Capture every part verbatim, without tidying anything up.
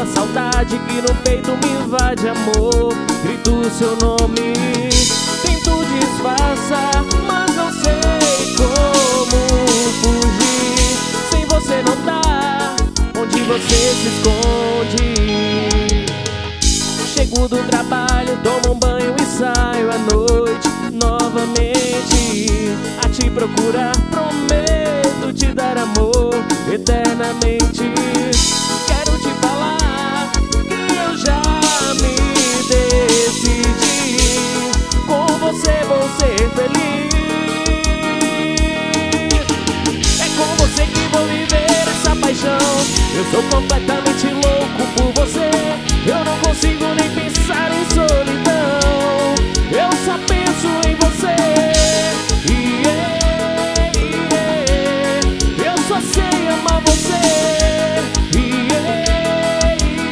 saudade que no peito me invade, amor. Grito o seu nome, tento disfarçar, mas não sei como fugir. Sem você não dá, onde você se esconde? Chego do trabalho, tomo um banho e saio à noite novamente a te procurar. Prometo te dar amor eternamente. Quero te falar que eu já me decidi. Com você vou ser feliz. É com você que vou viver essa paixão. Eu sou completamente louco por você. Eu não consigo nem pensar em solidão. Eu só penso em você. Yeah, yeah. Eu só sei amar você. Yeah,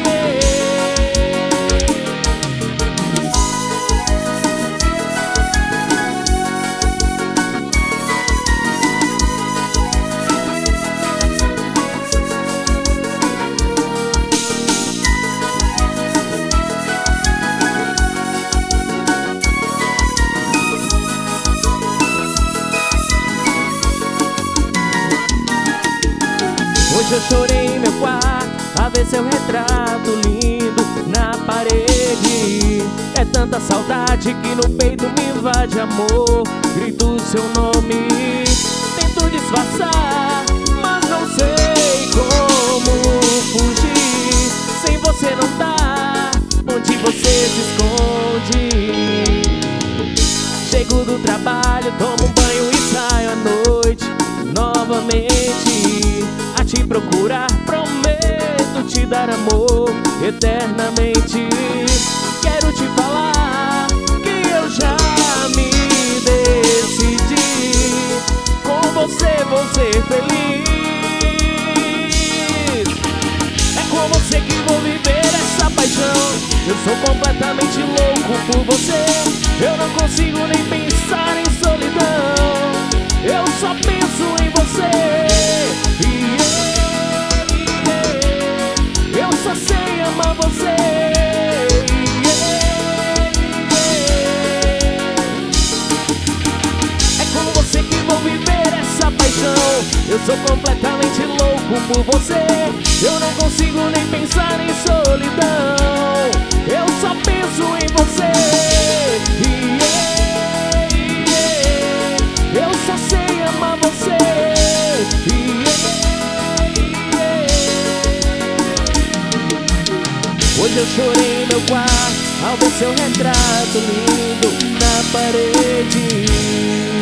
Hoje eu chorei em meu quarto a ver seu retrato lindo na parede. É tanta saudade que no peito me invade, amor. Grito o seu nome, tento disfarçar, mas não sei como fugir. Sem você não dá, onde você se esconde? Chego do trabalho, tomo um banho e saio à noite novamente a te procurar. Prometo te dar amor eternamente. Quero te falar que eu já me decidi. Com você vou ser feliz. É com você que vou viver essa paixão. Eu sou completamente louco por você. Eu não consigo nem pensar em solidão. Eu só penso em você. Yeah, yeah. Eu só sei amar você. Yeah, yeah. É com você que vou viver essa paixão. Eu sou completamente louco por você. Eu não consigo nem pensar em solidão. Eu só penso em você. Yeah, yeah. Eu só sei amar você. Hoje eu chorei em meu quarto ao ver seu retrato lindo na parede.